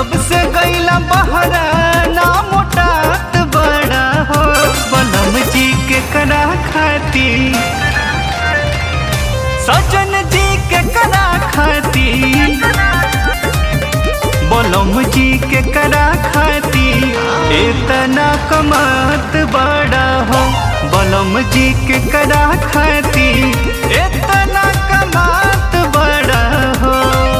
जब से गईला बहरा ना मोटात बड़ा हो बलम जी के करा खाती सजन जी के करा खाती बलम जी के करा खाती इतना कमात बड़ा हो बलम जी के करा खाती इतना कमात बड़ा हो।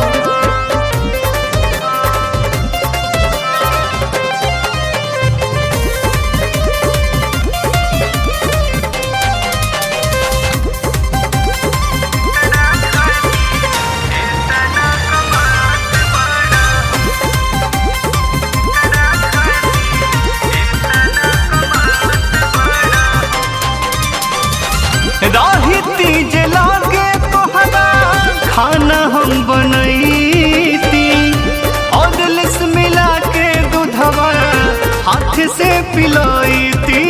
राहिती जे लागे तोहरा खाना हम बनैती और लिस मिला के दूधवा हाथ से पिलाईती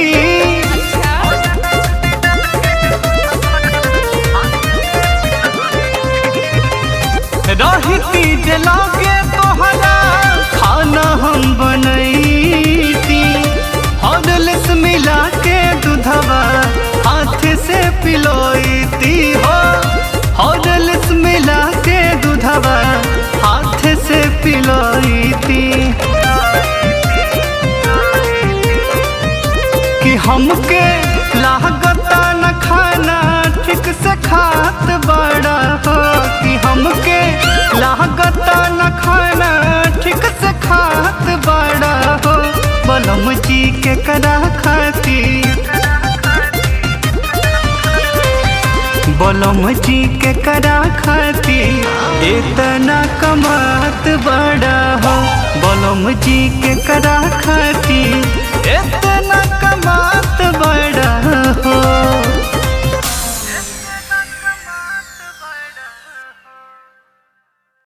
राहिती जे लागे तोहरा खाना हम बनैती और लिस मिला के दूधवा हाथ से पिलोईती हो हॉर्लिक्स मिला के दूधवा हाथ से पिलोईती कि हमके लागता न खाना ठीक से खात बड़ा हो कि हमके लागता न खाना ठीक से खात बड़ा हो बलम जी के करा खाती बलम जी के करा खाती इतना कमात बड़ा हो बलम जी के करा खाती इतना कमात बड़ा